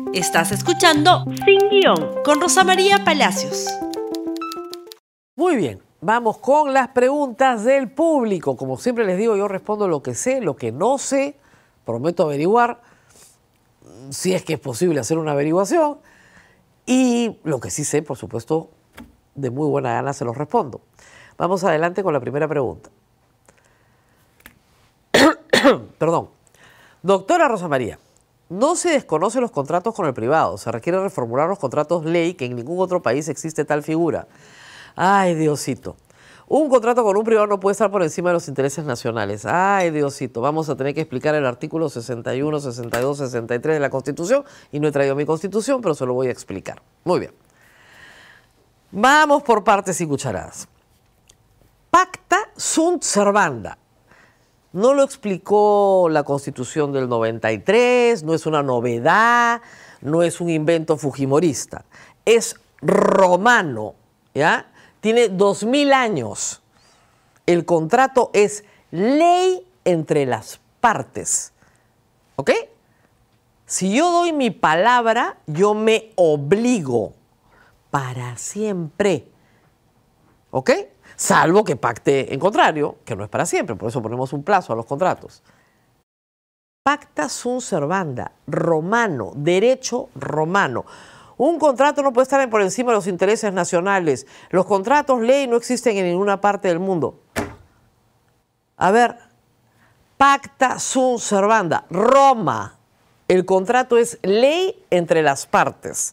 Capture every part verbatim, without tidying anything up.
Estás escuchando Sin Guión con Rosa María Palacios. Muy bien, vamos con las preguntas del público. Como siempre les digo, yo respondo lo que sé, lo que no sé. Prometo averiguar, si es que es posible hacer una averiguación. Y lo que sí sé, por supuesto, de muy buena gana se los respondo. Vamos adelante con la primera pregunta. Perdón. Doctora Rosa María, no se desconocen los contratos con el privado. Se requiere reformular los contratos ley, que en ningún otro país existe tal figura. Ay, Diosito. Un contrato con un privado no puede estar por encima de los intereses nacionales. Ay, Diosito. Vamos a tener que explicar el artículo sesenta y uno, sesenta y dos, sesenta y tres de la Constitución. Y no he traído mi Constitución, pero se lo voy a explicar. Muy bien. Vamos por partes y cucharadas. Pacta sunt servanda. No lo explicó la Constitución del noventa y tres, no es una novedad, no es un invento fujimorista. Es romano, ¿ya? Tiene dos mil años. El contrato es ley entre las partes. ¿Ok? Si yo doy mi palabra, yo me obligo para siempre. ¿Ok? Salvo que pacte en contrario, que no es para siempre, por eso ponemos un plazo a los contratos. Pacta sunt servanda, romano, derecho romano. Un contrato no puede estar por encima de los intereses nacionales. Los contratos ley no existen en ninguna parte del mundo. A ver, pacta sunt servanda, Roma. El contrato es ley entre las partes.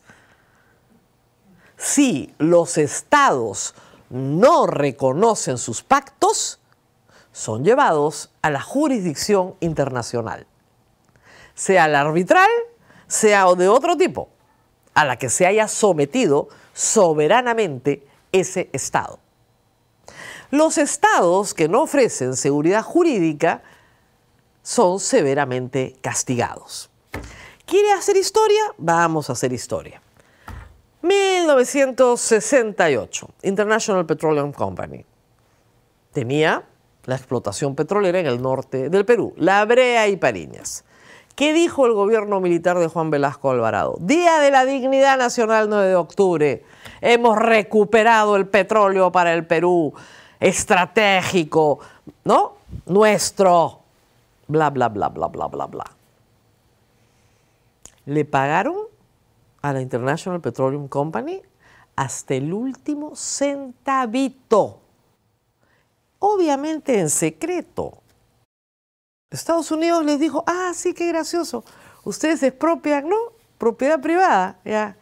Si los estados no reconocen sus pactos, son llevados a la jurisdicción internacional, sea la arbitral, sea de otro tipo, a la que se haya sometido soberanamente ese Estado. Los estados que no ofrecen seguridad jurídica son severamente castigados. ¿Quiere hacer historia? Vamos a hacer historia. mil novecientos sesenta y ocho, International Petroleum Company tenía la explotación petrolera en el norte del Perú, La Brea y Pariñas. ¿Qué dijo el gobierno militar de Juan Velasco Alvarado? Día de la Dignidad Nacional, nueve de octubre. Hemos recuperado el petróleo para el Perú, estratégico, ¿no? Nuestro, bla, bla, bla, bla, bla, bla, bla. Le pagaron a la International Petroleum Company hasta el último centavito. Obviamente en secreto. Estados Unidos les dijo, ah, sí, qué gracioso. Ustedes expropian, ¿no? Propiedad privada, ya.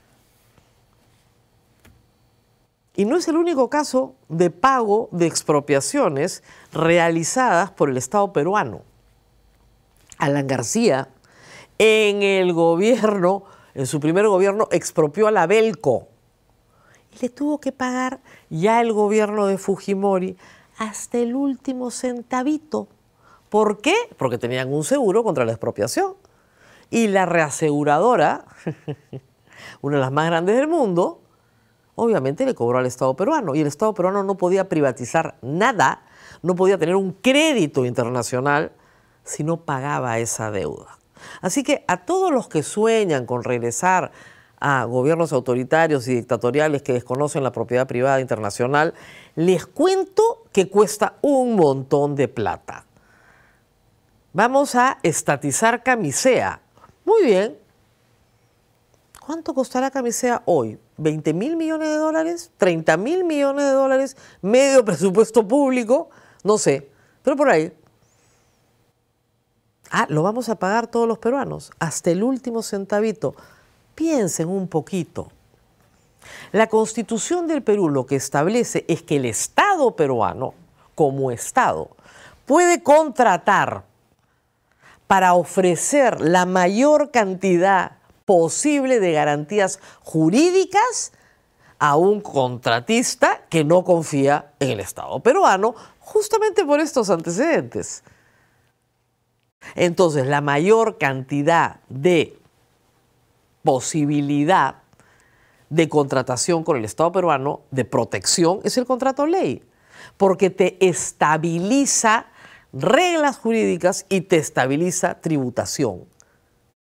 Y no es el único caso de pago de expropiaciones realizadas por el Estado peruano. Alan García, en el gobierno en su primer gobierno expropió a la Belco y le tuvo que pagar ya el gobierno de Fujimori hasta el último centavito. ¿Por qué? Porque tenían un seguro contra la expropiación. Y la reaseguradora, una de las más grandes del mundo, obviamente le cobró al Estado peruano. Y el Estado peruano no podía privatizar nada, no podía tener un crédito internacional si no pagaba esa deuda. Así que a todos los que sueñan con regresar a gobiernos autoritarios y dictatoriales que desconocen la propiedad privada internacional, les cuento que cuesta un montón de plata. Vamos a estatizar Camisea. Muy bien. ¿Cuánto costará Camisea hoy? ¿veinte mil millones de dólares? ¿treinta mil millones de dólares? ¿Medio presupuesto público? No sé, pero por ahí. Ah, lo vamos a pagar todos los peruanos, hasta el último centavito. Piensen un poquito. La Constitución del Perú lo que establece es que el Estado peruano, como Estado, puede contratar para ofrecer la mayor cantidad posible de garantías jurídicas a un contratista que no confía en el Estado peruano, justamente por estos antecedentes. Entonces, la mayor cantidad de posibilidad de contratación con el Estado peruano, de protección, es el contrato ley, porque te estabiliza reglas jurídicas y te estabiliza tributación.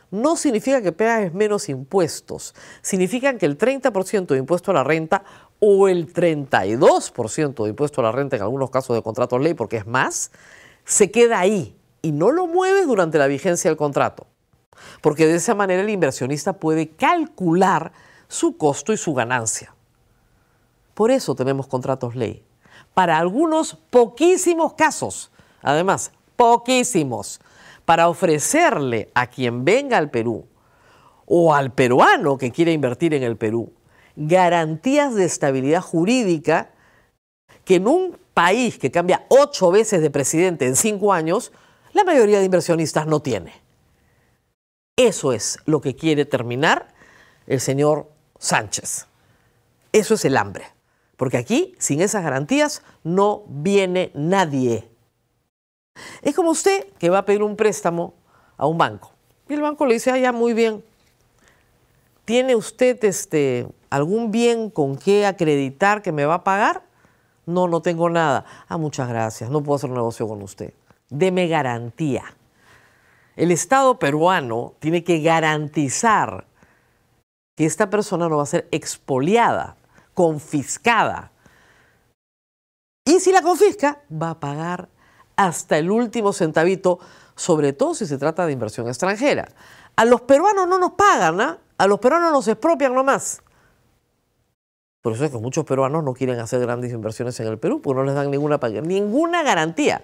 no significa que pagues menos impuestos. Significa que el treinta por ciento de impuesto a la renta o el treinta y dos por ciento de impuesto a la renta en algunos casos de contratos ley, porque es más, se queda ahí y no lo mueves durante la vigencia del contrato. Porque de esa manera el inversionista puede calcular su costo y su ganancia. Por eso tenemos contratos ley. Para algunos poquísimos casos, además, poquísimos, para ofrecerle a quien venga al Perú o al peruano que quiera invertir en el Perú garantías de estabilidad jurídica que en un país que cambia ocho veces de presidente en cinco años, la mayoría de inversionistas no tiene. Eso es lo que quiere terminar el señor Sánchez. Eso es el hambre. Porque aquí, sin esas garantías, no viene nadie. Es como usted que va a pedir un préstamo a un banco. Y el banco le dice, ah, ya, muy bien. ¿Tiene usted este, algún bien con qué acreditar que me va a pagar? No, no tengo nada. Ah, muchas gracias, no puedo hacer un negocio con usted. Deme garantía. El Estado peruano tiene que garantizar que esta persona no va a ser expoliada, confiscada. Y si la confisca, va a pagar hasta el último centavito, sobre todo si se trata de inversión extranjera. A los peruanos no nos pagan, ¿ah? A los peruanos nos expropian nomás. Por eso es que muchos peruanos no quieren hacer grandes inversiones en el Perú, porque no les dan ninguna, ninguna garantía.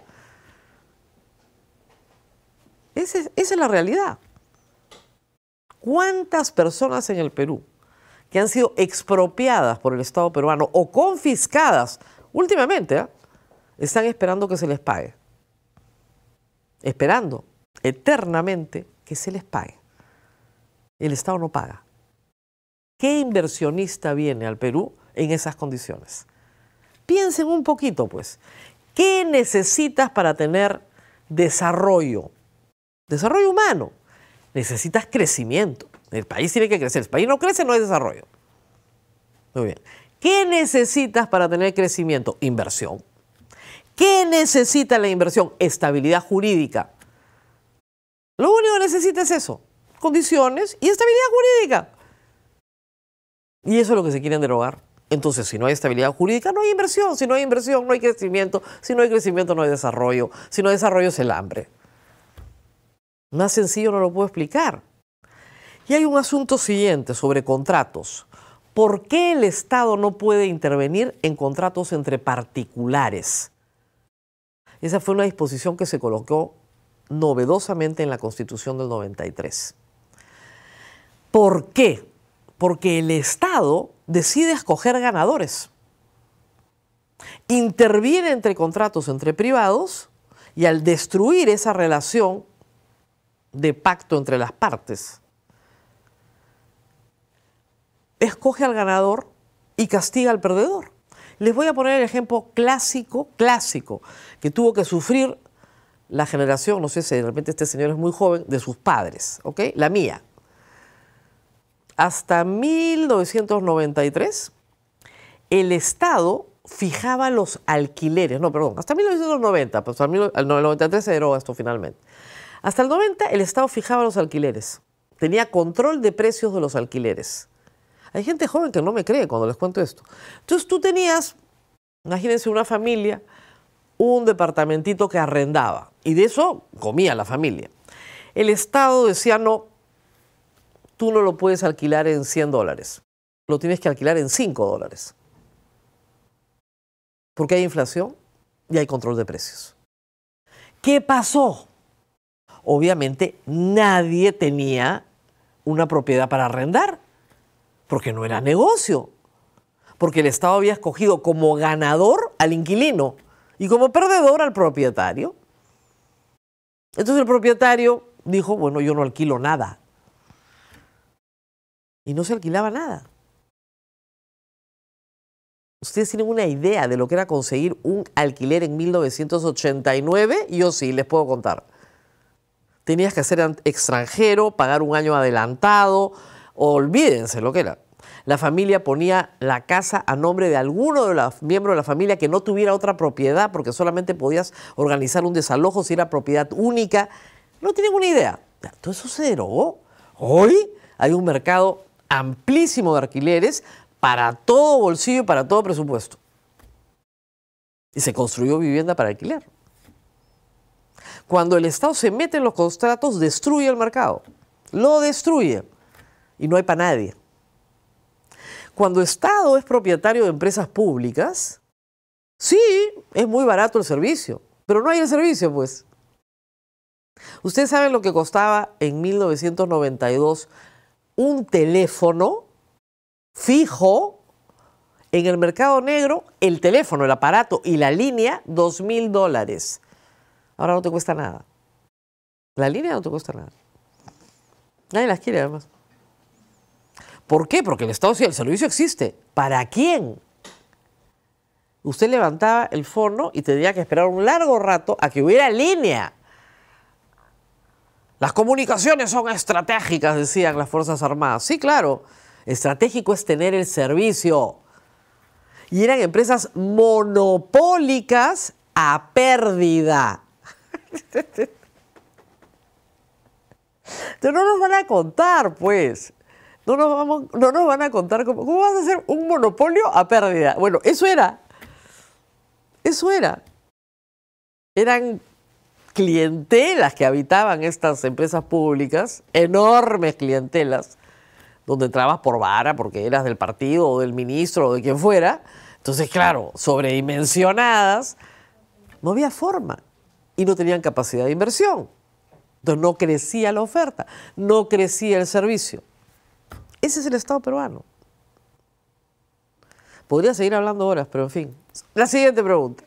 Esa es, esa es la realidad. ¿Cuántas personas en el Perú que han sido expropiadas por el Estado peruano o confiscadas últimamente, ¿eh? están esperando que se les pague? Esperando eternamente que se les pague. El Estado no paga. ¿Qué inversionista viene al Perú en esas condiciones? Piensen un poquito, pues. ¿Qué necesitas para tener desarrollo? Desarrollo humano. Necesitas crecimiento. El país tiene que crecer. Si el país no crece, no hay desarrollo. Muy bien. ¿Qué necesitas para tener crecimiento? Inversión. ¿Qué necesita la inversión? Estabilidad jurídica. Lo único que necesita es eso. Condiciones y estabilidad jurídica. Y eso es lo que se quieren derogar. Entonces, si no hay estabilidad jurídica, no hay inversión. Si no hay inversión, no hay crecimiento. Si no hay crecimiento, no hay desarrollo. Si no hay desarrollo, es el hambre. Más sencillo no lo puedo explicar. Y hay un asunto siguiente sobre contratos. ¿Por qué el Estado no puede intervenir en contratos entre particulares? Esa fue una disposición que se colocó novedosamente en la Constitución del noventa y tres. ¿Por qué? Porque el Estado decide escoger ganadores. Interviene entre contratos entre privados y al destruir esa relación de pacto entre las partes, escoge al ganador y castiga al perdedor. Les voy a poner el ejemplo clásico, clásico, que tuvo que sufrir la generación, no sé si de repente este señor es muy joven, de sus padres, ¿ok? La mía. Hasta mil novecientos noventa y tres, el Estado fijaba los alquileres, no, perdón, hasta mil novecientos noventa, pues al noventa y tres se deroga esto finalmente. Hasta el noventa el Estado fijaba los alquileres, tenía control de precios de los alquileres. Hay gente joven que no me cree cuando les cuento esto. Entonces tú tenías, imagínense una familia, un departamentito que arrendaba y de eso comía la familia. El Estado decía, no, tú no lo puedes alquilar en cien dólares, lo tienes que alquilar en cinco dólares. Porque hay inflación y hay control de precios. ¿Qué pasó? Obviamente nadie tenía una propiedad para arrendar, porque no era negocio, porque el Estado había escogido como ganador al inquilino y como perdedor al propietario. Entonces el propietario dijo, bueno, yo no alquilo nada. Y no se alquilaba nada. ¿Ustedes tienen una idea de lo que era conseguir un alquiler en mil novecientos ochenta y nueve? Yo sí, les puedo contar. Tenías que ser extranjero, pagar un año adelantado, olvídense lo que era. La familia ponía la casa a nombre de alguno de los miembros de la familia que no tuviera otra propiedad, porque solamente podías organizar un desalojo si era propiedad única. No tienen una idea. Todo eso se derogó. Hoy hay un mercado amplísimo de alquileres para todo bolsillo y para todo presupuesto. Y se construyó vivienda para alquiler. Cuando el Estado se mete en los contratos, destruye el mercado. Lo destruye. Y no hay para nadie. Cuando el Estado es propietario de empresas públicas, sí, es muy barato el servicio, pero no hay el servicio, pues. Ustedes saben lo que costaba en mil novecientos noventa y dos un teléfono fijo en el mercado negro, el teléfono, el aparato y la línea, dos mil dólares. Ahora no te cuesta nada. La línea no te cuesta nada. Nadie las quiere, además. ¿Por qué? Porque el Estado, sí, el servicio existe. ¿Para quién? Usted levantaba el fono y tendría que esperar un largo rato a que hubiera línea. Las comunicaciones son estratégicas, decían las Fuerzas Armadas. Sí, claro. Estratégico es tener el servicio. Y eran empresas monopólicas a pérdida. Pero no nos van a contar, pues. No nos, vamos, no nos van a contar cómo, cómo vas a hacer un monopolio a pérdida. Bueno, eso era. Eso era. Eran clientelas que habitaban estas empresas públicas, enormes clientelas, donde entrabas por vara porque eras del partido o del ministro o de quien fuera. Entonces, claro, sobredimensionadas, no había forma y no tenían capacidad de inversión. Entonces no crecía la oferta, no crecía el servicio. Ese es el Estado peruano. Podría seguir hablando horas, pero en fin. La siguiente pregunta.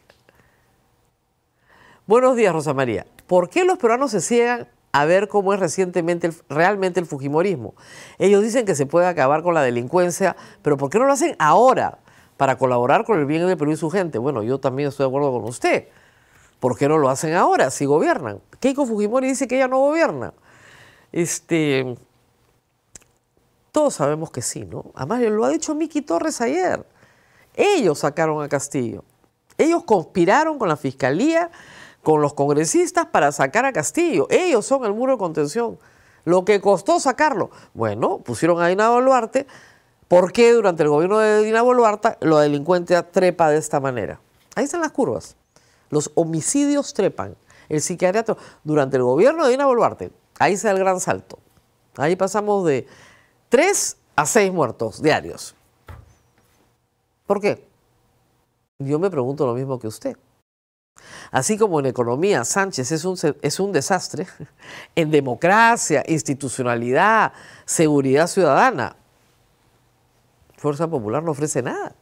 Buenos días, Rosa María. ¿Por qué los peruanos se ciegan a ver cómo es recientemente el, realmente el fujimorismo? Ellos dicen que se puede acabar con la delincuencia, pero ¿por qué no lo hacen ahora para colaborar con el bien del Perú y su gente? Bueno, yo también estoy de acuerdo con usted. ¿Por qué no lo hacen ahora si gobiernan? Keiko Fujimori dice que ella no gobierna. Este, todos sabemos que sí, ¿no? Además, lo ha dicho Miki Torres ayer. Ellos sacaron a Castillo. Ellos conspiraron con la Fiscalía, con los congresistas para sacar a Castillo. Ellos son el muro de contención. Lo que costó sacarlo. Bueno, pusieron a Dina Boluarte. ¿Por qué durante el gobierno de Dina Boluarte la delincuencia trepa de esta manera? Ahí están las curvas. Los homicidios trepan. El sicariato. Durante el gobierno de Dina Boluarte, ahí se da el gran salto. Ahí pasamos de tres a seis muertos diarios. ¿Por qué? Yo me pregunto lo mismo que usted. Así como en economía Sánchez es un, es un desastre, en democracia, institucionalidad, seguridad ciudadana, Fuerza Popular no ofrece nada.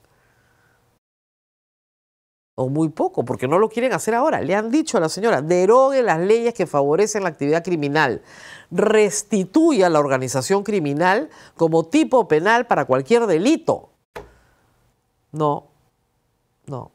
O muy poco, porque no lo quieren hacer ahora. Le han dicho a la señora, derogue las leyes que favorecen la actividad criminal, restituya la organización criminal como tipo penal para cualquier delito. No, no.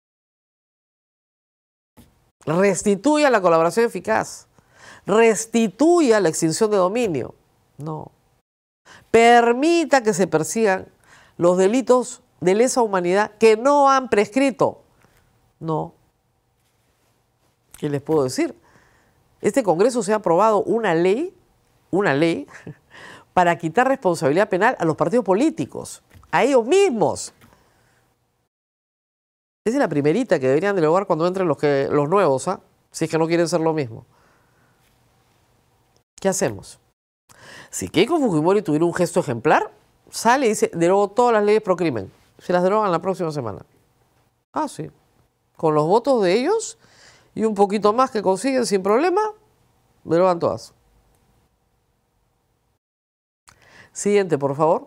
Restituya la colaboración eficaz. Restituya la extinción de dominio. No. Permita que se persigan los delitos de lesa humanidad que no han prescrito. No. ¿Qué les puedo decir? Este Congreso se ha aprobado una ley, una ley, para quitar responsabilidad penal a los partidos políticos, a ellos mismos. Esa es la primerita que deberían derogar cuando entren los, que, los nuevos, ¿ah? Si es que no quieren ser lo mismo. ¿Qué hacemos? Si Keiko Fujimori tuviera un gesto ejemplar, sale y dice, derogo todas las leyes pro crimen. Se las derogan la próxima semana. Ah, sí. Con los votos de ellos y un poquito más que consiguen sin problema, derogan todas. Siguiente, por favor.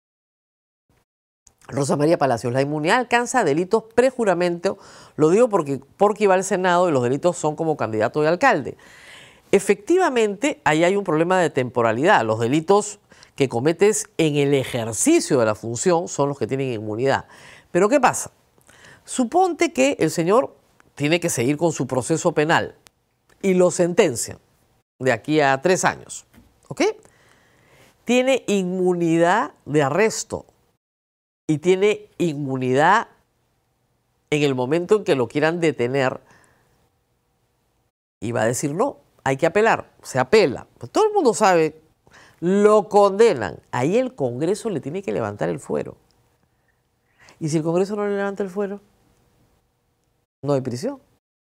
Rosa María Palacios, la inmunidad alcanza delitos prejuramento, lo digo porque, porque iba al Senado y los delitos son como candidato de alcalde. Efectivamente, ahí hay un problema de temporalidad. Los delitos que cometes en el ejercicio de la función son los que tienen inmunidad. Pero ¿qué pasa? Suponte que el señor tiene que seguir con su proceso penal y lo sentencian de aquí a tres años, ¿ok? Tiene inmunidad de arresto. Y tiene inmunidad en el momento en que lo quieran detener y va a decir no, hay que apelar, se apela. Pues todo el mundo sabe, lo condenan. Ahí el Congreso le tiene que levantar el fuero. Y si el Congreso no le levanta el fuero, no hay prisión.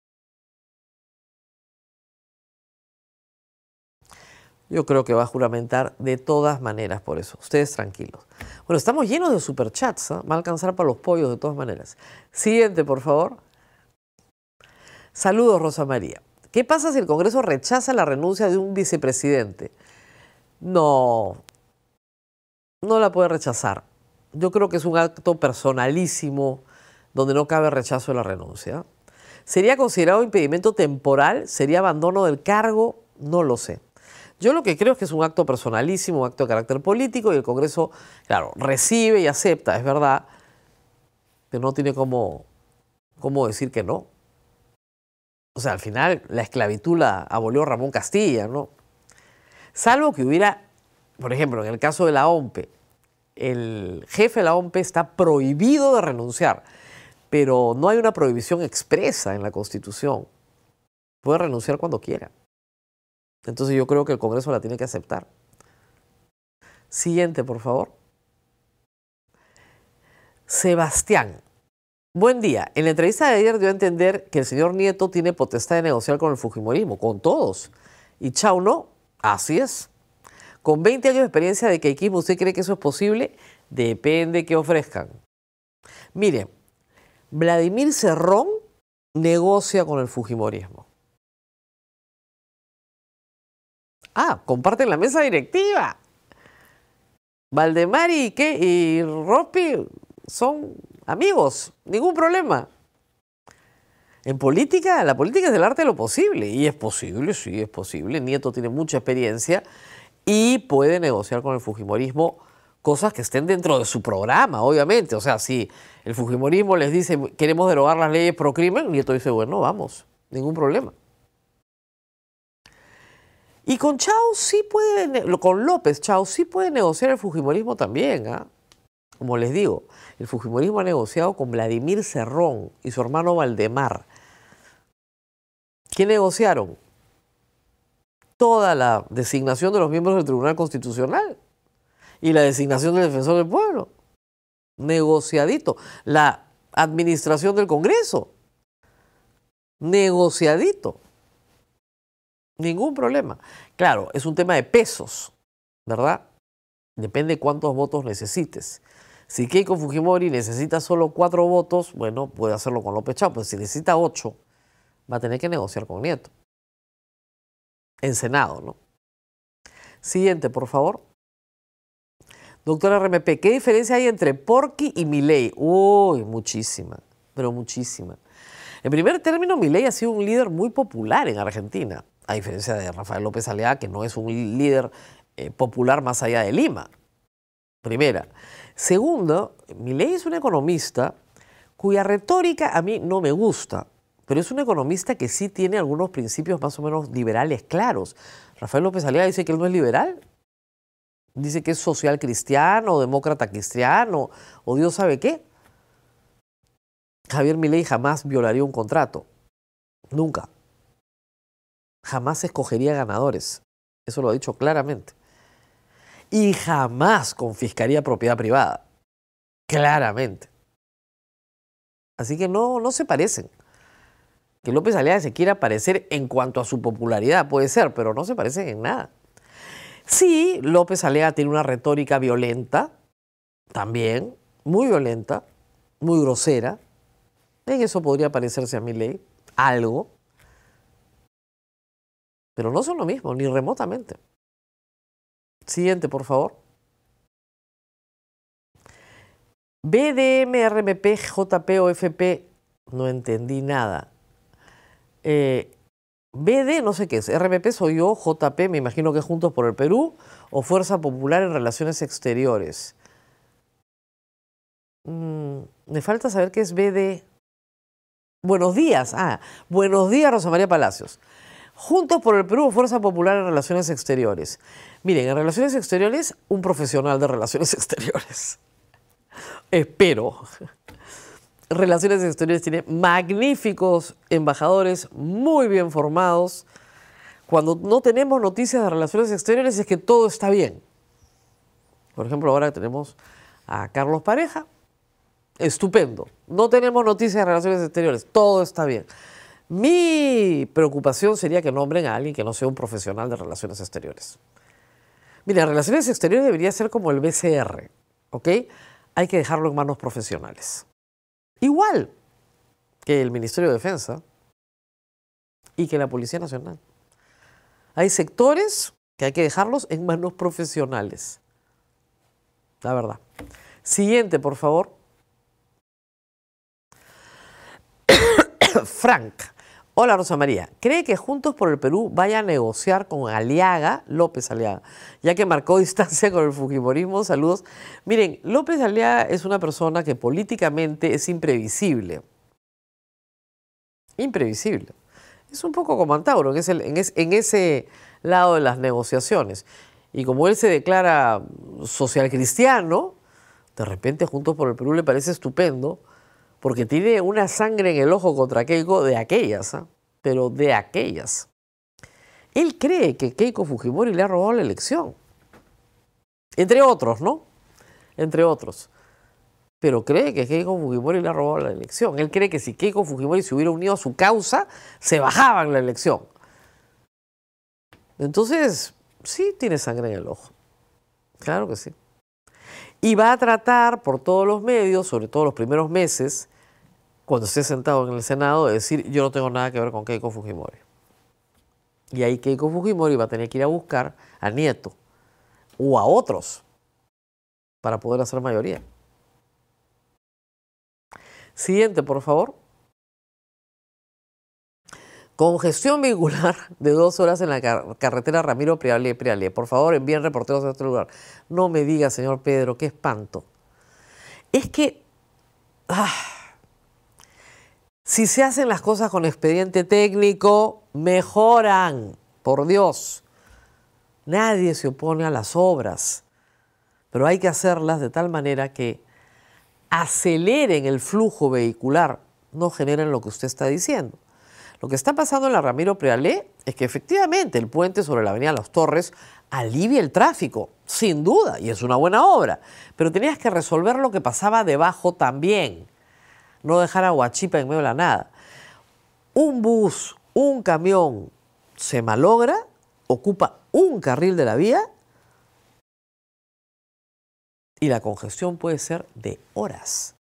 Yo creo que va a juramentar de todas maneras por eso. Ustedes tranquilos. Bueno, estamos llenos de superchats, ¿eh? Va a alcanzar para los pollos de todas maneras. Siguiente, por favor. Saludos, Rosa María. ¿Qué pasa si el Congreso rechaza la renuncia de un vicepresidente? No, no la puede rechazar. Yo creo que es un acto personalísimo donde no cabe rechazo de la renuncia. ¿Sería considerado impedimento temporal? ¿Sería abandono del cargo? No lo sé. Yo lo que creo es que es un acto personalísimo, un acto de carácter político y el Congreso, claro, recibe y acepta, es verdad, pero no tiene cómo, cómo decir que no. O sea, al final la esclavitud la abolió Ramón Castilla, ¿no? Salvo que hubiera, por ejemplo, en el caso de la O M P E, el jefe de la O M P E está prohibido de renunciar, pero no hay una prohibición expresa en la Constitución. Puede renunciar cuando quiera. Entonces yo creo que el Congreso la tiene que aceptar. Siguiente, por favor. Sebastián. Buen día. En la entrevista de ayer dio a entender que el señor Nieto tiene potestad de negociar con el fujimorismo, con todos. Y Chao no. Así es. Con veinte años de experiencia de queiquismo, ¿usted cree que eso es posible? Depende qué ofrezcan. Mire, Vladimir Cerrón negocia con el fujimorismo. Ah, comparten la mesa directiva. Valdemar y, ¿qué? y Ropi son amigos, ningún problema. En política, la política es del arte de lo posible. Y es posible, sí, es posible. Nieto tiene mucha experiencia y puede negociar con el fujimorismo cosas que estén dentro de su programa, obviamente. O sea, si el fujimorismo les dice queremos derogar las leyes pro crimen, Nieto dice, bueno, vamos, ningún problema. Y con Chao sí puede, con López Chao sí puede negociar el fujimorismo también, ¿ah? Como les digo, el fujimorismo ha negociado con Vladimir Cerrón y su hermano Valdemar. ¿Qué negociaron? Toda la designación de los miembros del Tribunal Constitucional y la designación del Defensor del Pueblo. Negociadito. La administración del Congreso. Negociadito. Ningún problema. Claro, es un tema de pesos, ¿verdad? Depende cuántos votos necesites. Si Keiko Fujimori necesita solo cuatro votos, bueno, puede hacerlo con López Chao. Pues si necesita ocho, va a tener que negociar con Nieto. En Senado, ¿no? Siguiente, por favor. Doctora R M P, ¿qué diferencia hay entre Porky y Milei? Uy, muchísima, pero muchísima. En primer término, Milei ha sido un líder muy popular en Argentina, a diferencia de Rafael López Alea, que no es un líder eh, popular más allá de Lima. Primera. Segundo, Milei es un economista cuya retórica a mí no me gusta, pero es un economista que sí tiene algunos principios más o menos liberales claros. Rafael López Alea dice que él no es liberal. Dice que es social cristiano, demócrata cristiano, o Dios sabe qué. Javier Milei jamás violaría un contrato. Nunca. Jamás escogería ganadores. Eso lo ha dicho claramente. Y jamás confiscaría propiedad privada. Claramente. Así que no, no se parecen. Que López Alea se quiera parecer en cuanto a su popularidad, puede ser, pero no se parecen en nada. Sí, López Alea tiene una retórica violenta, también, muy violenta, muy grosera. En eso podría parecerse a Milei, algo. Pero no son lo mismo, ni remotamente. Siguiente, por favor. B D M, R M P, J P o F P, no entendí nada. Eh, B D, no sé qué es. R M P soy yo, J P, me imagino que es Juntos por el Perú, o Fuerza Popular en Relaciones Exteriores. Mm, me falta saber qué es B D. Buenos días. Ah, buenos días, Rosa María Palacios. Juntos por el Perú o Fuerza Popular en Relaciones Exteriores. Miren, en Relaciones Exteriores, un profesional de Relaciones Exteriores. Espero. Relaciones Exteriores tiene magníficos embajadores, muy bien formados, Cuando no tenemos noticias de relaciones exteriores es que todo está bien. Por ejemplo, ahora tenemos a Carlos Pareja, estupendo. No tenemos noticias de relaciones exteriores, todo está bien. Mi preocupación sería que nombren a alguien que no sea un profesional de relaciones exteriores. Mira, relaciones exteriores debería ser como el B C R, ¿ok? Hay que dejarlo en manos profesionales. Igual que el Ministerio de Defensa y que la Policía Nacional. Hay sectores que hay que dejarlos en manos profesionales. La verdad. Siguiente, por favor. Frank. Hola, Rosa María. ¿Cree que Juntos por el Perú vaya a negociar con Aliaga, López Aliaga, ya que marcó distancia con el fujimorismo? Saludos. Miren, López Aliaga es una persona que políticamente es imprevisible. Imprevisible. Es un poco como Antauro, en ese, en, ese, en ese lado de las negociaciones. Y como él se declara social cristiano, de repente Juntos por el Perú le parece estupendo, porque tiene una sangre en el ojo contra Keiko de aquellas, ¿eh? Pero de aquellas. Él cree que Keiko Fujimori le ha robado la elección. Entre otros, ¿no? Entre otros. Pero cree que Keiko Fujimori le ha robado la elección. Él cree que si Keiko Fujimori se hubiera unido a su causa, se bajaban la elección. Entonces, sí tiene sangre en el ojo. Claro que sí. Y va a tratar por todos los medios, sobre todo los primeros meses, cuando esté sentado en el Senado, de decir, yo no tengo nada que ver con Keiko Fujimori. Y ahí Keiko Fujimori va a tener que ir a buscar a Nieto o a otros para poder hacer mayoría. Siguiente, por favor. Congestión vehicular de dos horas en la car carretera Ramiro Prialé, Prialé. Por favor, envíen reporteros a este lugar. No me diga, señor Pedro, qué espanto. Es que... Ah, si se hacen las cosas con expediente técnico, mejoran, por Dios. Nadie se opone a las obras, pero hay que hacerlas de tal manera que aceleren el flujo vehicular, no generen lo que usted está diciendo. Lo que está pasando en la Ramiro Prialé es que efectivamente el puente sobre la avenida Las Torres alivia el tráfico, sin duda, y es una buena obra, pero tenías que resolver lo que pasaba debajo también. No dejar a Huachipa en medio de la nada. Un bus, un camión se malogra, ocupa un carril de la vía y la congestión puede ser de horas.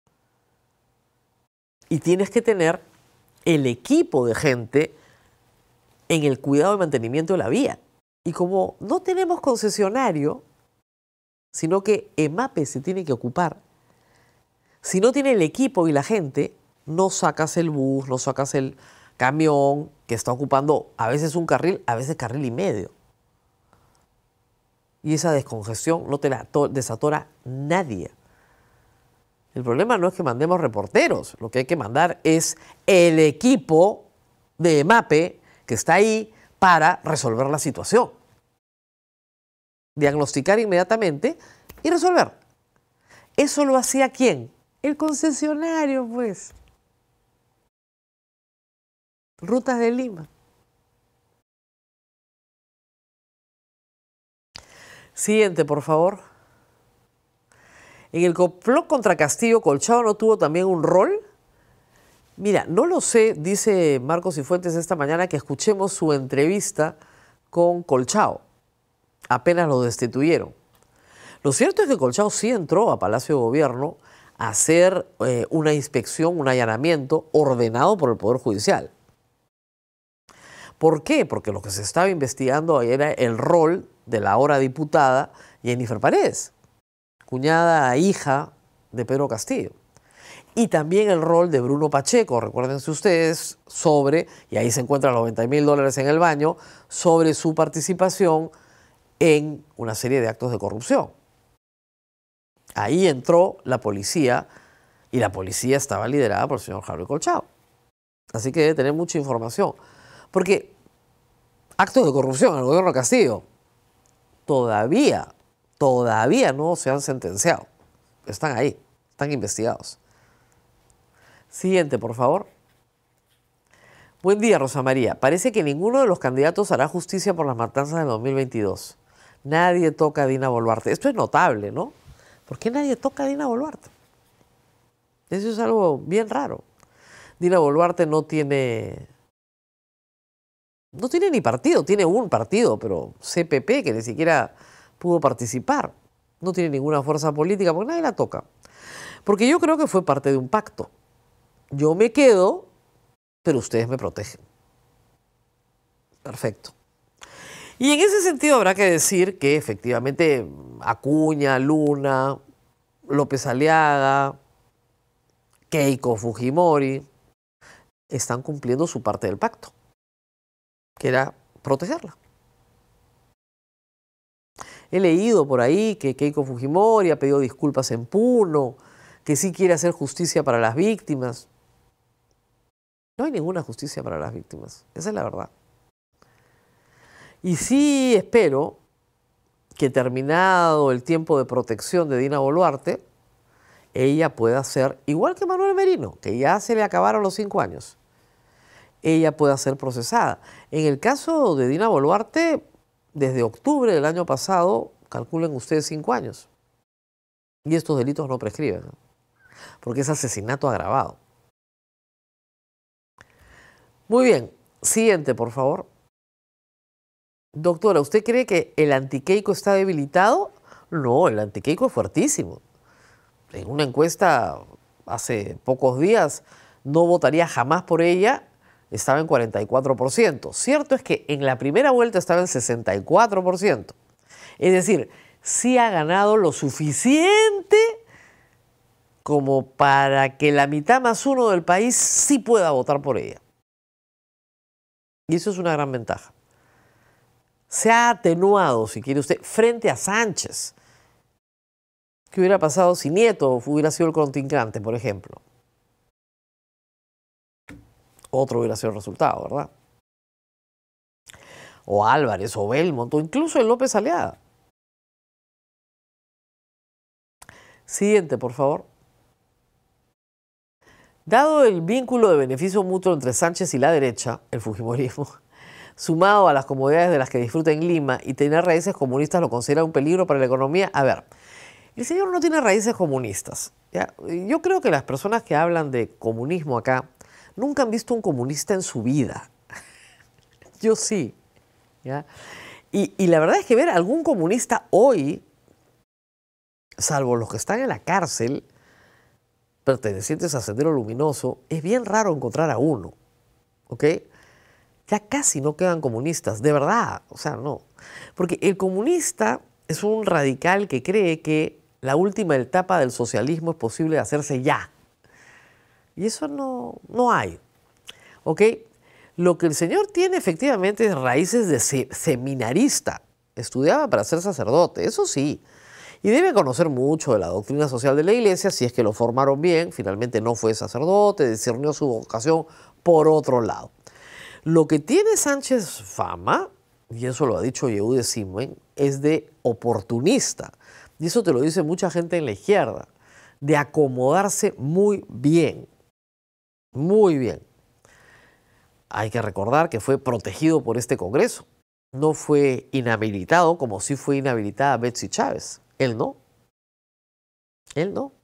Y tienes que tener el equipo de gente en el cuidado y mantenimiento de la vía. Y como no tenemos concesionario, sino que EMAPE se tiene que ocupar, si no tiene el equipo y la gente, no sacas el bus, no sacas el camión que está ocupando a veces un carril, a veces carril y medio. Y esa descongestión no te la desatora nadie. El problema no es que mandemos reporteros, lo que hay que mandar es el equipo de EMAPE que está ahí para resolver la situación. Diagnosticar inmediatamente y resolver. ¿Eso lo hacía quién? El concesionario, pues. Rutas de Lima. Siguiente, por favor. En el complot contra Castillo, Colchado no tuvo también un rol. Mira, no lo sé, dice Marcos Cifuentes esta mañana, que escuchemos su entrevista con Colchado. Apenas lo destituyeron. Lo cierto es que Colchado sí entró a Palacio de Gobierno a hacer eh, una inspección, un allanamiento ordenado por el Poder Judicial. ¿Por qué? Porque lo que se estaba investigando era el rol de la ahora diputada Jennifer Paredes, cuñada hija de Pedro Castillo. Y también el rol de Bruno Pacheco, recuérdense ustedes, sobre, y ahí se encuentran los noventa mil dólares en el baño, sobre su participación en una serie de actos de corrupción. Ahí entró la policía y la policía estaba liderada por el señor Harvey Colchado. Así que debe tener mucha información. Porque actos de corrupción en el gobierno de Castillo todavía, todavía no se han sentenciado. Están ahí, están investigados. Siguiente, por favor. Buen día, Rosa María. Parece que ninguno de los candidatos hará justicia por las matanzas del dos mil veintidós. Nadie toca a Dina Boluarte. Esto es notable, ¿no? ¿Por qué nadie toca a Dina Boluarte? Eso es algo bien raro. Dina Boluarte no tiene... No tiene ni partido, tiene un partido, pero C P P, que ni siquiera pudo participar. No tiene ninguna fuerza política porque nadie la toca. Porque yo creo que fue parte de un pacto. Yo me quedo, pero ustedes me protegen. Perfecto. Y en ese sentido habrá que decir que efectivamente Acuña, Luna, López Aliaga, Keiko Fujimori están cumpliendo su parte del pacto, que era protegerla. He leído por ahí que Keiko Fujimori ha pedido disculpas en Puno, que sí quiere hacer justicia para las víctimas. No hay ninguna justicia para las víctimas, esa es la verdad. Y sí espero que terminado el tiempo de protección de Dina Boluarte, ella pueda ser, igual que Manuel Merino, que ya se le acabaron los cinco años, ella pueda ser procesada. En el caso de Dina Boluarte, desde octubre del año pasado, calculen ustedes cinco años. Y estos delitos no prescriben, ¿no? Porque es asesinato agravado. Muy bien, siguiente, por favor. Doctora, ¿usted cree que el antiqueico está debilitado? No, el antiqueico es fuertísimo. En una encuesta hace pocos días, no votaría jamás por ella, estaba en cuarenta y cuatro por ciento. Cierto es que en la primera vuelta estaba en sesenta y cuatro por ciento. Es decir, sí ha ganado lo suficiente como para que la mitad más uno del país sí pueda votar por ella. Y eso es una gran ventaja. Se ha atenuado, si quiere usted, frente a Sánchez. ¿Qué hubiera pasado si Nieto hubiera sido el contrincante, por ejemplo? Otro hubiera sido el resultado, ¿verdad? O Álvarez, o Belmont, o incluso el López Aliaga. Siguiente, por favor. Dado el vínculo de beneficio mutuo entre Sánchez y la derecha, el fujimorismo, sumado a las comodidades de las que disfruta en Lima y tener raíces comunistas lo considera un peligro para la economía. A ver, el señor no tiene raíces comunistas, ¿ya? Yo creo que las personas que hablan de comunismo acá nunca han visto un comunista en su vida. Yo sí, ¿ya? Y, y la verdad es que ver a algún comunista hoy, salvo los que están en la cárcel, pertenecientes a Sendero Luminoso, es bien raro encontrar a uno, ¿ok? Ya casi no quedan comunistas, de verdad, o sea, no. Porque el comunista es un radical que cree que la última etapa del socialismo es posible de hacerse ya. Y eso no, no hay, ¿ok? Lo que el señor tiene efectivamente es raíces de se seminarista. Estudiaba para ser sacerdote, eso sí. Y debe conocer mucho de la doctrina social de la Iglesia, si es que lo formaron bien, finalmente no fue sacerdote, discernió su vocación por otro lado. Lo que tiene Sánchez fama, y eso lo ha dicho Yehude Simen, es de oportunista. Y eso te lo dice mucha gente en la izquierda, de acomodarse muy bien, muy bien. Hay que recordar que fue protegido por este Congreso. No fue inhabilitado como sí fue inhabilitada Betsy Chávez. Él no. Él no.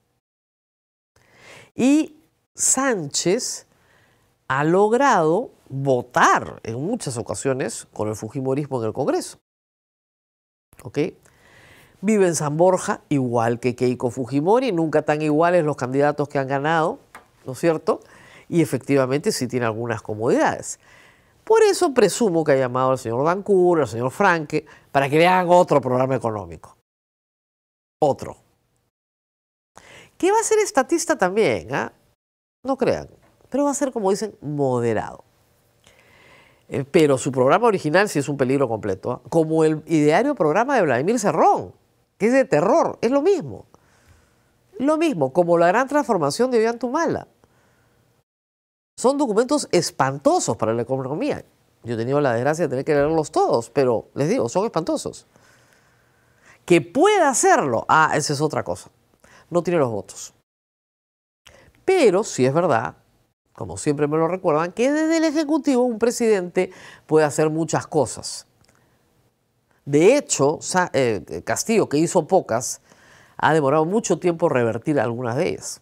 Y Sánchez ha logrado votar en muchas ocasiones con el fujimorismo en el Congreso. ¿Ok? Vive en San Borja, igual que Keiko Fujimori, nunca tan iguales los candidatos que han ganado, ¿no es cierto? Y efectivamente sí tiene algunas comodidades. Por eso presumo que ha llamado al señor Dancur, al señor Franque, para que le hagan otro programa económico. Otro. Que va a ser estatista también, ¿ah? ¿eh? No crean. Pero va a ser, como dicen, moderado. Eh, pero su programa original sí es un peligro completo, ¿eh? Como el ideario programa de Vladimir Cerrón, que es de terror, es lo mismo. Lo mismo, como la gran transformación de Ollanta-Humala. Son documentos espantosos para la economía. Yo he tenido la desgracia de tener que leerlos todos, pero les digo, son espantosos. Que pueda hacerlo, ah, esa es otra cosa. No tiene los votos. Pero sí es verdad como siempre me lo recuerdan, que desde el Ejecutivo un presidente puede hacer muchas cosas. De hecho, eh, Castillo, que hizo pocas, ha demorado mucho tiempo revertir algunas de ellas.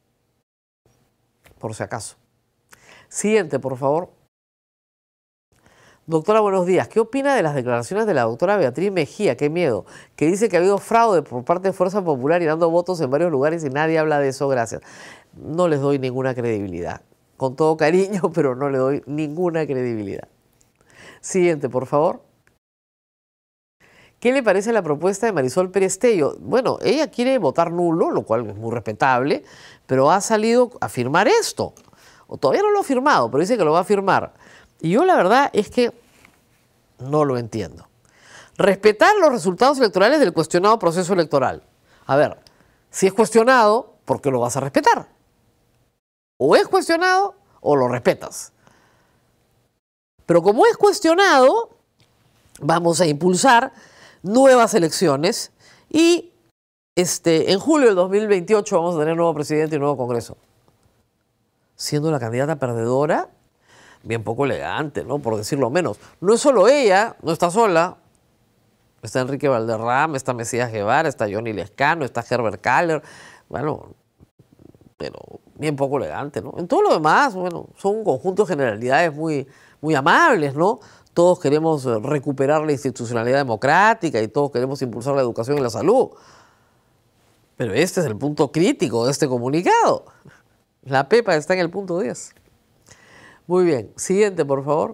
Por si acaso. Siguiente, por favor. Doctora, buenos días. ¿Qué opina de las declaraciones de la doctora Beatriz Mejía? Qué miedo. Que dice que ha habido fraude por parte de Fuerza Popular y dando votos en varios lugares y nadie habla de eso. Gracias. No les doy ninguna credibilidad. Con todo cariño, pero no le doy ninguna credibilidad. Siguiente, por favor. ¿Qué le parece la propuesta de Marisol Pérez Tello? Bueno, ella quiere votar nulo, lo cual es muy respetable, pero ha salido a firmar esto. O todavía no lo ha firmado, pero dice que lo va a firmar. Y yo la verdad es que no lo entiendo. Respetar los resultados electorales del cuestionado proceso electoral. A ver, si es cuestionado, ¿por qué lo vas a respetar? O es cuestionado o lo respetas. Pero como es cuestionado, vamos a impulsar nuevas elecciones y este, en julio del dos mil veintiocho vamos a tener nuevo presidente y nuevo Congreso. Siendo la candidata perdedora, bien poco elegante, ¿no? Por decirlo menos. No es solo ella, no está sola. Está Enrique Valderrama, está Mesías Guevara, está Johnny Lescano, está Herbert Kaller. Bueno, pero bien poco elegante, ¿no? En todo lo demás, bueno, son un conjunto de generalidades muy, muy amables, ¿no? Todos queremos recuperar la institucionalidad democrática y todos queremos impulsar la educación y la salud. Pero este es el punto crítico de este comunicado. La Pepa está en el punto diez. Muy bien. Siguiente, por favor.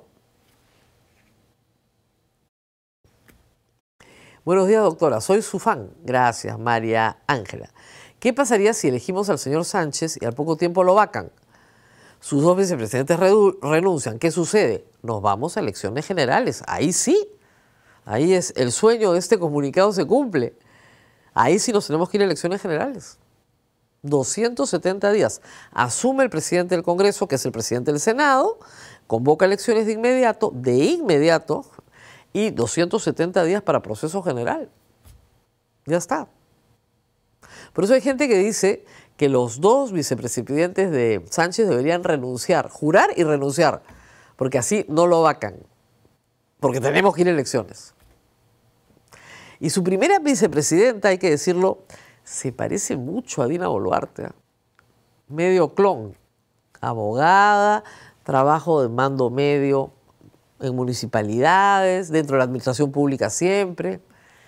Buenos días, doctora. Soy su fan. Gracias, María Ángela. ¿Qué pasaría si elegimos al señor Sánchez y al poco tiempo lo vacan? Sus dos vicepresidentes renuncian. ¿Qué sucede? Nos vamos a elecciones generales. Ahí sí. Ahí es el sueño de este comunicado se cumple. Ahí sí nos tenemos que ir a elecciones generales. doscientos setenta días. Asume el presidente del Congreso, que es el presidente del Senado, convoca elecciones de inmediato, de inmediato, y doscientos setenta días para proceso general. Ya está. Por eso hay gente que dice que los dos vicepresidentes de Sánchez deberían renunciar, jurar y renunciar, porque así no lo vacan, porque tenemos que ir a elecciones. Y su primera vicepresidenta, hay que decirlo, se parece mucho a Dina Boluarte, ¿eh? Medio clon, abogada, trabajo de mando medio en municipalidades, dentro de la administración pública siempre.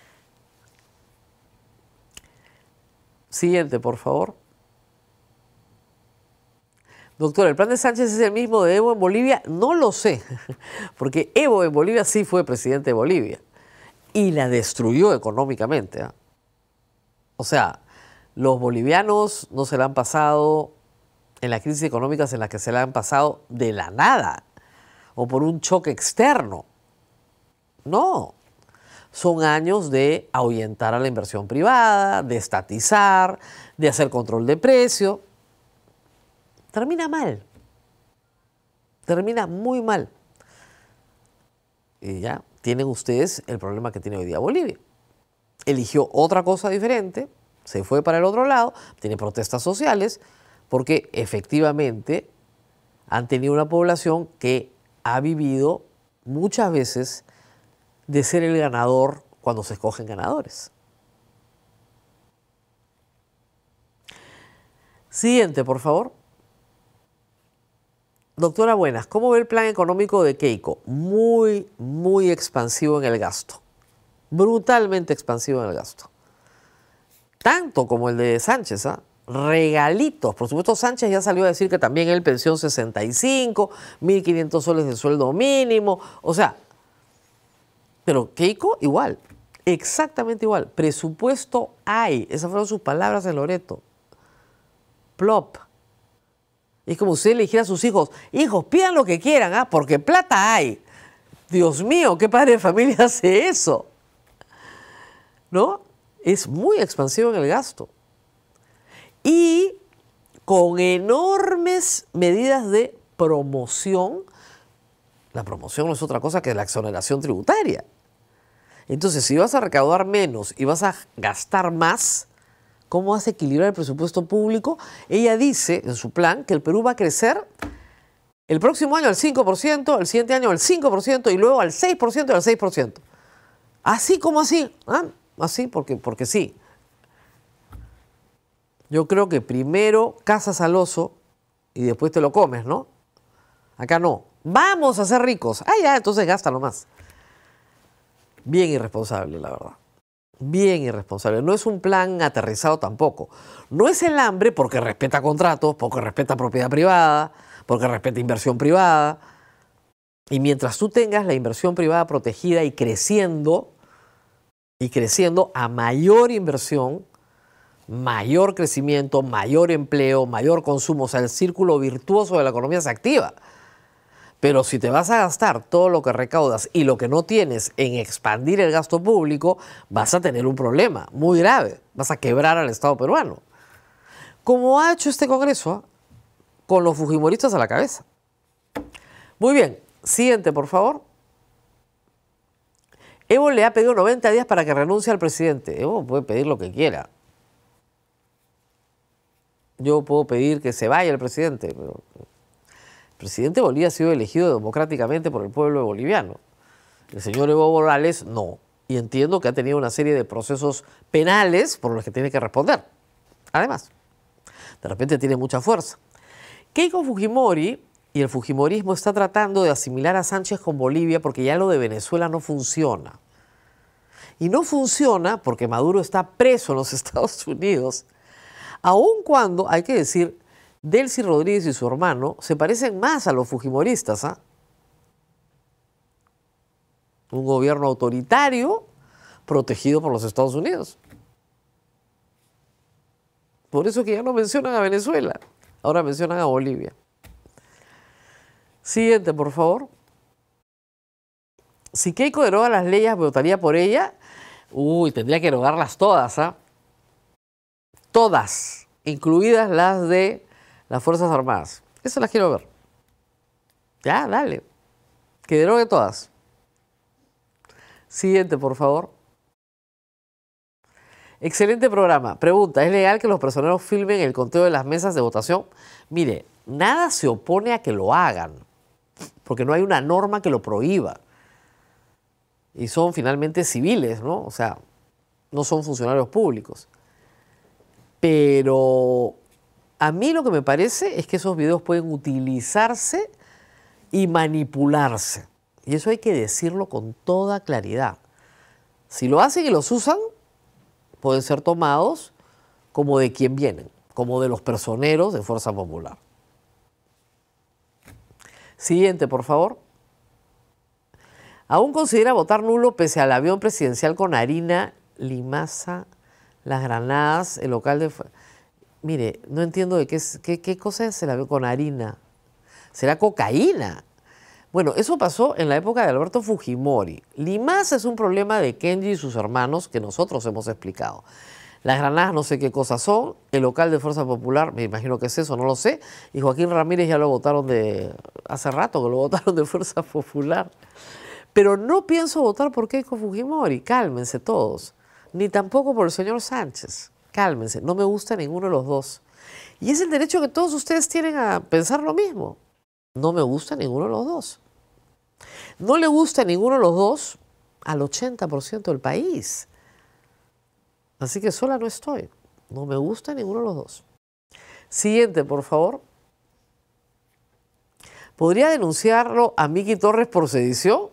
Siguiente, por favor. Doctor, ¿el plan de Sánchez es el mismo de Evo en Bolivia? No lo sé, porque Evo en Bolivia sí fue presidente de Bolivia y la destruyó económicamente, ¿eh? O sea, los bolivianos no se la han pasado en las crisis económicas en las que se la han pasado de la nada o por un choque externo. No, son años de ahuyentar a la inversión privada, de estatizar, de hacer control de precio. Termina mal, termina muy mal. Y ya tienen ustedes el problema que tiene hoy día Bolivia. Eligió otra cosa diferente, se fue para el otro lado, tiene protestas sociales, porque efectivamente han tenido una población que ha vivido muchas veces de ser el ganador cuando se escogen ganadores. Siguiente, por favor. Doctora, buenas. ¿Cómo ve el plan económico de Keiko? Muy, muy expansivo en el gasto. Brutalmente expansivo en el gasto. Tanto como el de Sánchez, ¿ah? Regalitos. Por supuesto, Sánchez ya salió a decir que también él pensión sesenta y cinco, mil quinientos soles de sueldo mínimo. O sea, pero Keiko igual, exactamente igual. Presupuesto hay. Esas fueron sus palabras en Loreto. Plop. Es como si usted le dijera a sus hijos, hijos, pidan lo que quieran, ¿ah? Porque plata hay. Dios mío, ¿qué padre de familia hace eso? ¿No? Es muy expansivo en el gasto. Y con enormes medidas de promoción. La promoción no es otra cosa que la exoneración tributaria. Entonces, si vas a recaudar menos y vas a gastar más, ¿cómo vas a equilibrar el presupuesto público? Ella dice en su plan que el Perú va a crecer el próximo año al cinco por ciento, el siguiente año al cinco por ciento y luego al seis por ciento y al seis por ciento. Así como así, ¿ah? Así porque, porque sí. Yo creo que primero cazas al oso y después te lo comes, ¿no? Acá no. Vamos a ser ricos. Ah, ya, entonces gástalo más. Bien irresponsable, la verdad. Bien irresponsable. No es un plan aterrizado tampoco. No es el hambre porque respeta contratos, porque respeta propiedad privada, porque respeta inversión privada. Y mientras tú tengas la inversión privada protegida y creciendo, y creciendo a mayor inversión, mayor crecimiento, mayor empleo, mayor consumo, o sea, el círculo virtuoso de la economía se activa. Pero si te vas a gastar todo lo que recaudas y lo que no tienes en expandir el gasto público, vas a tener un problema muy grave. Vas a quebrar al Estado peruano. Como ha hecho este Congreso, ¿eh? Con los fujimoristas a la cabeza. Muy bien. Siguiente, por favor. Evo le ha pedido noventa días para que renuncie al presidente. Evo puede pedir lo que quiera. Yo puedo pedir que se vaya el presidente, pero el presidente Bolivia ha sido elegido democráticamente por el pueblo boliviano. El señor Evo Morales no. Y entiendo que ha tenido una serie de procesos penales por los que tiene que responder. Además, de repente tiene mucha fuerza. Keiko Fujimori y el fujimorismo está tratando de asimilar a Sánchez con Bolivia porque ya lo de Venezuela no funciona. Y no funciona porque Maduro está preso en los Estados Unidos. Aun cuando, hay que decir, Delcy Rodríguez y su hermano se parecen más a los fujimoristas. ¿eh? Un gobierno autoritario protegido por los Estados Unidos. Por eso que ya no mencionan a Venezuela, ahora mencionan a Bolivia. Siguiente, por favor. Si Keiko deroga las leyes, votaría por ella. Uy, tendría que derogarlas todas, ¿ah? ¿eh? Todas, incluidas las de las Fuerzas Armadas. Eso las quiero ver. Ya, dale. Que derogue todas. Siguiente, por favor. Excelente programa. Pregunta, ¿es legal que los personeros filmen el conteo de las mesas de votación? Mire, nada se opone a que lo hagan, porque no hay una norma que lo prohíba. Y son finalmente civiles, ¿no? O sea, no son funcionarios públicos. Pero a mí lo que me parece es que esos videos pueden utilizarse y manipularse. Y eso hay que decirlo con toda claridad. Si lo hacen y los usan, pueden ser tomados como de quien vienen, como de los personeros de Fuerza Popular. Siguiente, por favor. ¿Aún considera votar nulo pese al avión presidencial con harina, limaza, las granadas, el local de... Mire, no entiendo de qué, es, qué, qué cosa es el avión con harina. ¿Será cocaína? Bueno, eso pasó en la época de Alberto Fujimori. Limaza es un problema de Kenji y sus hermanos que nosotros hemos explicado. Las granadas no sé qué cosas son, el local de Fuerza Popular, me imagino que es eso, no lo sé. Y Joaquín Ramírez ya lo votaron de... hace rato que lo votaron de Fuerza Popular. Pero no pienso votar por Keiko Fujimori, cálmense todos. Ni tampoco por el señor Sánchez, cálmense, no me gusta ninguno de los dos. Y es el derecho que todos ustedes tienen a pensar lo mismo. No me gusta ninguno de los dos. No le gusta ninguno de los dos al ochenta por ciento del país. Así que sola no estoy. No me gusta ninguno de los dos. Siguiente, por favor. ¿Podría denunciarlo a Miki Torres por sedición?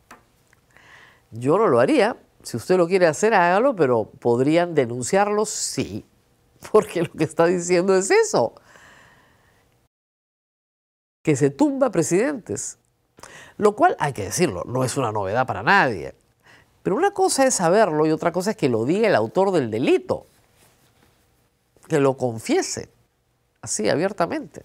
Yo no lo haría. Si usted lo quiere hacer, hágalo, pero ¿podrían denunciarlo? Sí. Porque lo que está diciendo es eso. Que se tumba presidentes. Lo cual, hay que decirlo, no es una novedad para nadie. Pero una cosa es saberlo y otra cosa es que lo diga el autor del delito. Que lo confiese, así abiertamente.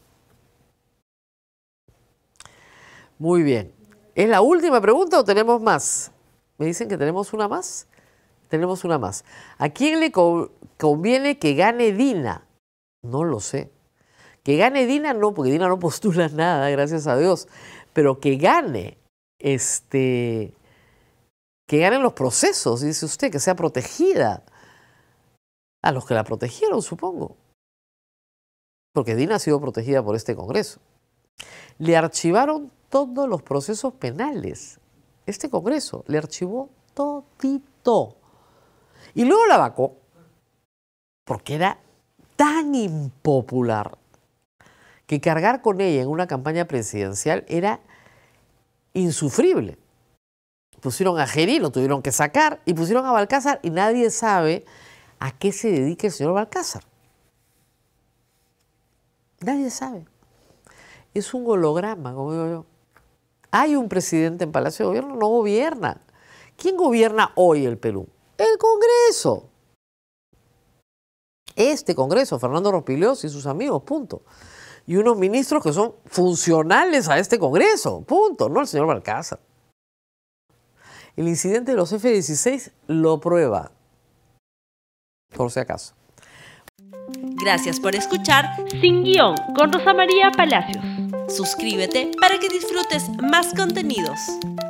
Muy bien. ¿Es la última pregunta o tenemos más? Me dicen que tenemos una más. Tenemos una más. ¿A quién le co- conviene que gane Dina? No lo sé. Que gane Dina no, porque Dina no postula nada, gracias a Dios. Pero que gane, este, que ganen los procesos, dice usted, que sea protegida. A los que la protegieron, supongo. Porque Dina ha sido protegida por este Congreso. Le archivaron todos los procesos penales. Este Congreso le archivó todito. Y luego la vacó porque era tan impopular que cargar con ella en una campaña presidencial era insufrible. Pusieron a Gerí, lo tuvieron que sacar, y pusieron a Balcázar, y nadie sabe a qué se dedica el señor Balcázar. Nadie sabe. Es un holograma, como digo yo. Hay un presidente en Palacio de Gobierno, no gobierna. ¿Quién gobierna hoy el Perú? El Congreso. Este Congreso, Fernando Rospigliosi y sus amigos, punto. Y unos ministros que son funcionales a este Congreso, punto, no el señor Balcázar. El incidente de los F dieciséis lo prueba, por si acaso. Gracias por escuchar Sin Guión con Rosa María Palacios. Suscríbete para que disfrutes más contenidos.